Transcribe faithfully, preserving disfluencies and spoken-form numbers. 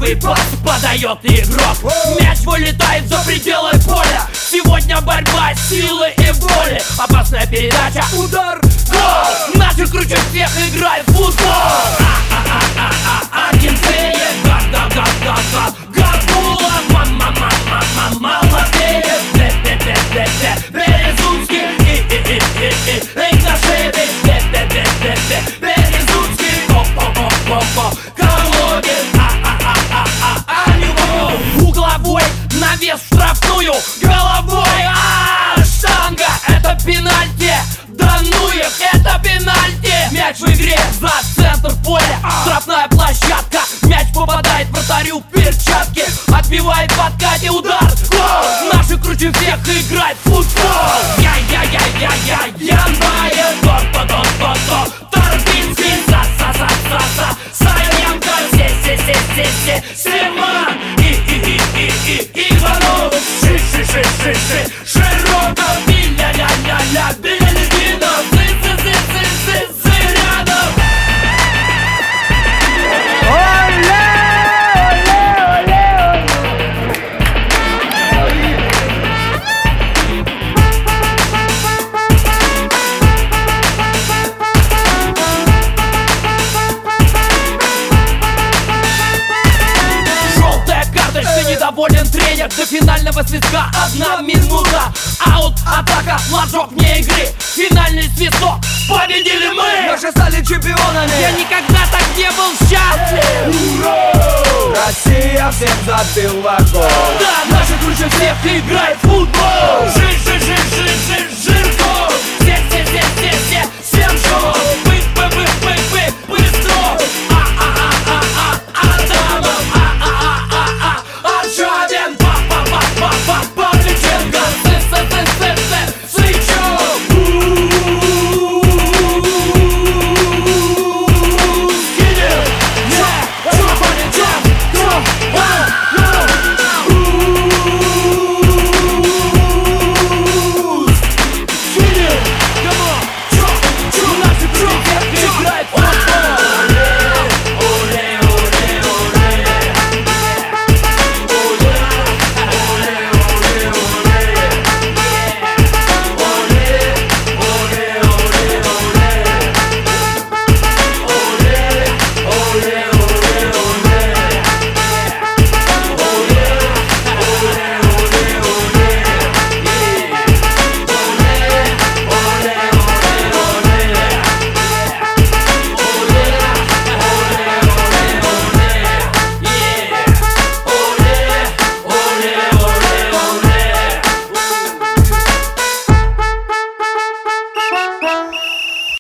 Первый пас подает игрок. Мяч вылетает за пределы поля. Сегодня борьба силы и воли. Опасная передача, удар, гол. Наши круче всех играют в футбол. Аргентина, га-га-га-га-га. Габула, ма-ма-ма-ма-ма. Молодец, бе-бе-бе-бе-бе. Березунский, и-и-и-и-и. Игнашевич, бе-бе-бе-бе-бе. Березунский, о-о-о-о-о. Колодец, а-а-а-а-а. Угловой навес в штрафную. Головой, а штанга. Это пенальти. Да ну их, это пенальти. Мяч в игре за центр поля. Штрафная площадка. Мяч попадает вратарю в перчатки. Отбивает в подкате удар. Гол! Наши круче всех играют в футбол. Я-я-я-я-я. Январь. То-то-то-то-то. Торбинский. Са-са-са-са-са. Саенко. Се-се-се-се-се. Семан. И-и-и-и-и. Иванов. Ши-ши-ши-ши-ши. Широков. Ля-ля-ля-ля. Белединов. Цы-цы-цы-цы-цы. Зырянов. Желтая карточка, недоволен тренер. До финального свистка одна минута. Аут, атака, флажок вне игры. Финальный свисток, победили мы. Наши стали чемпионами. Я никогда так не был счастлив. Россия всем забила гол. Да, наши круче